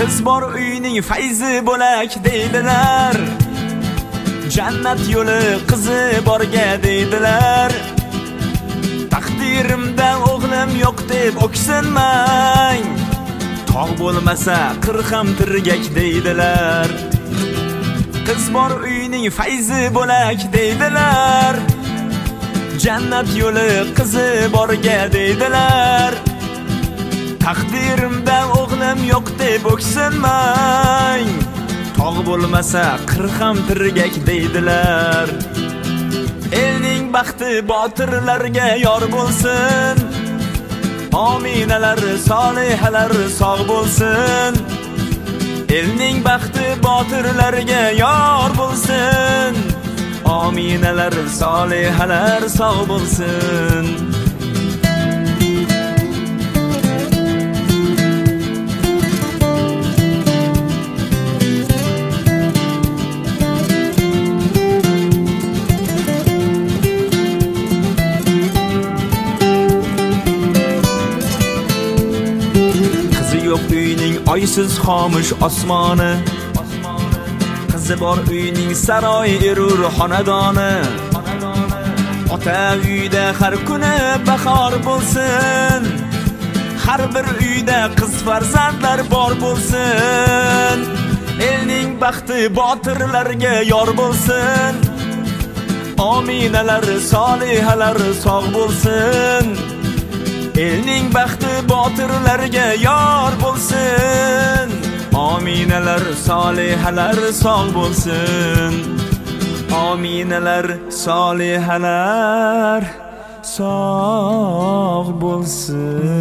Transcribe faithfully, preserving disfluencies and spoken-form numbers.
Qiz bor uyning fayzi bo'lak deydilar, jannat yo'li qizi borga deydilar. Taqdirimda o'g'lim yo'q deb o'ksinmang, tog' bo'lmasa qir ham tirgak deydilar. Qiz bor uyning fayzi bo'lak deydilar, jannat yo'li qizi borga deydilar. Taqdirimda o'g'lim yo'q deb o'ksinmang, tog' bo'lmasa qir ham tirgak deydilar. Elning baxti botirlarga yor bo'lsin, ominalar solihalar sog' bo'lsin. Elning baxti botirlarga yor bo'lsin, ominalar solihalar sog' bo'lsin. Yo'q uyning oysiz xomush osmoni, qizi bor uyning saroy erur xonadoni. Ota uyda har kuni bahor bo'lsin, har bir uyda qiz farzandlar bor bo'lsin. Elning baxti botirlarga yor bo'lsin, ominalar solihalar sog' bo'lsin. Elning baxti botirlarga yor bo'lsin, ominalar solihalar sog' bo'lsin. Ominalar solihalar sog' bo'lsin.